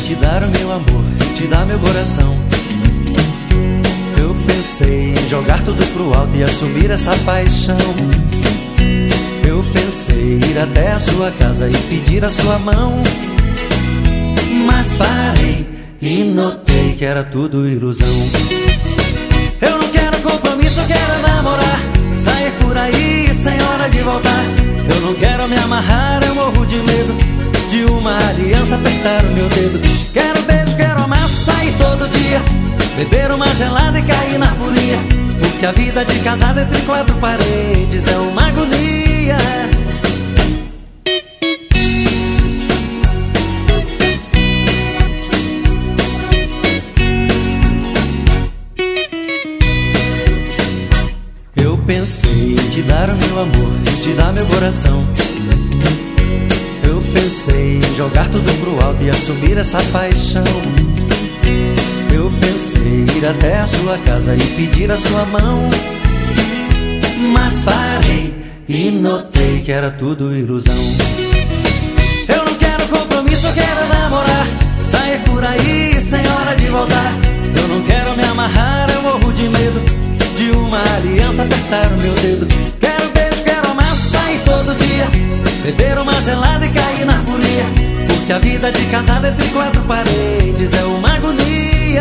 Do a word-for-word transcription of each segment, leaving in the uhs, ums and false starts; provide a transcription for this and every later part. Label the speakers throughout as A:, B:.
A: te dar o meu amor, te dar meu coração. Eu pensei em jogar tudo pro alto e assumir essa paixão. Eu pensei em ir até a sua casa e pedir a sua mão. Mas parei e notei que era tudo ilusão. Eu não quero compromisso, eu quero namorar, sair por aí sem hora de voltar. Eu não quero me amarrar, eu morro de medo de uma aliança apertar o meu dedo. Quero beijo, quero amar, sair todo dia, beber uma gelada e cair na folia. Porque a vida de casado entre quatro paredes é uma agonia. Eu pensei em te dar o meu amor, em te dar meu coração. Eu pensei em jogar tudo pro alto e assumir essa paixão. Eu pensei em ir até a sua casa e pedir a sua mão. Mas parei e notei que era tudo ilusão. Eu não quero compromisso, eu quero namorar, sair por aí sem hora de voltar. Eu não quero me amarrar, eu morro de medo de uma aliança apertar o meu dedo. Quero beijo, quero amar, sair todo dia, beber uma gelada e cair na folia. Porque a vida de casado entre quatro paredes é uma agonia.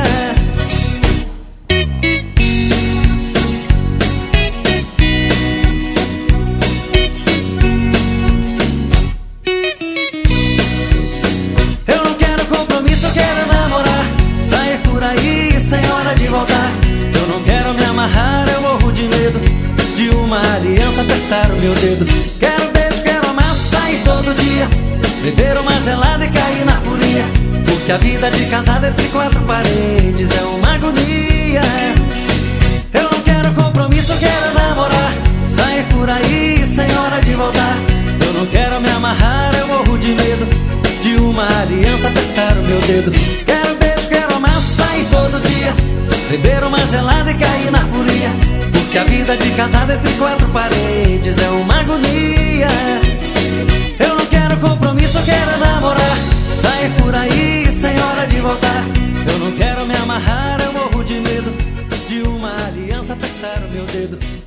A: Eu não quero compromisso, eu quero namorar, sair por aí sem hora de voltar. Eu não quero me amarrar, eu morro de medo de uma aliança apertar o meu dedo. Quero beijo, quero amar, sair todo dia, beber uma gelada e cair na folia. Porque a vida de casado entre quatro paredes é uma agonia. Eu não quero compromisso, eu quero namorar, sair por aí sem hora de voltar. Eu não quero me amarrar, eu morro de medo de uma aliança apertar o meu dedo. Quero beijo, quero amar, sair todo dia, beber uma gelada e cair na folia. Porque a vida de casado entre quatro paredes é uma agonia. Eu não quero compromisso, eu quero namorar, sair por aí sem hora de voltar. Eu não quero me amarrar, eu morro de medo de uma aliança apertar o meu dedo.